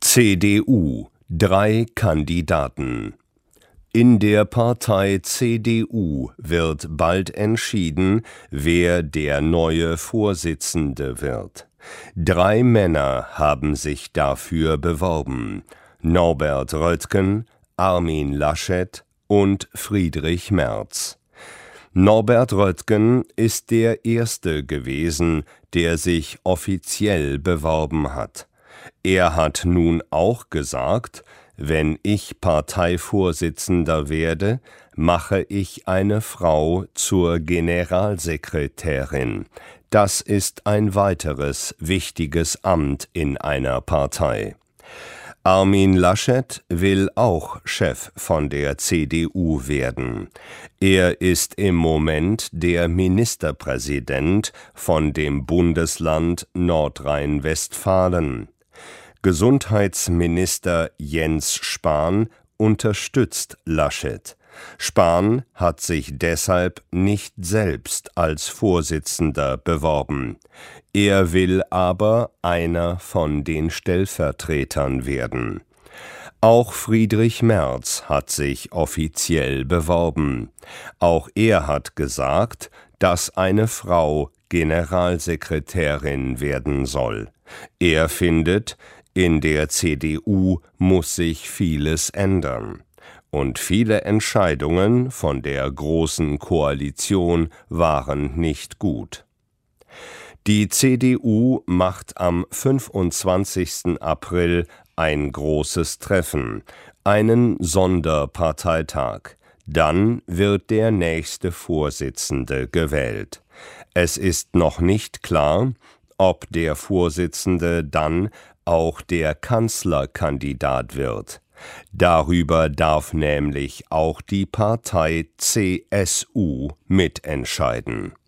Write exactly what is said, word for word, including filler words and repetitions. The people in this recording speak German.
C D U, drei Kandidaten. In der Partei C D U wird bald entschieden, wer der neue Vorsitzende wird. Drei Männer haben sich dafür beworben: Norbert Röttgen, Armin Laschet und Friedrich Merz. Norbert Röttgen ist der Erste gewesen, der sich offiziell beworben hat. Er hat nun auch gesagt: Wenn ich Parteivorsitzender werde, mache ich eine Frau zur Generalsekretärin. Das ist ein weiteres wichtiges Amt in einer Partei. Armin Laschet will auch Chef von der C D U werden. Er ist im Moment der Ministerpräsident von dem Bundesland Nordrhein-Westfalen. Gesundheitsminister Jens Spahn unterstützt Laschet. Spahn hat sich deshalb nicht selbst als Vorsitzender beworben. Er will aber einer von den Stellvertretern werden. Auch Friedrich Merz hat sich offiziell beworben. Auch er hat gesagt, dass eine Frau Generalsekretärin werden soll. Er findet, in der C D U muss sich vieles ändern. Und viele Entscheidungen von der Großen Koalition waren nicht gut. Die C D U macht am fünfundzwanzigsten April ein großes Treffen, einen Sonderparteitag. Dann wird der nächste Vorsitzende gewählt. Es ist noch nicht klar, ob der Vorsitzende dann auch der Kanzlerkandidat wird. Darüber darf nämlich auch die Partei C S U mitentscheiden.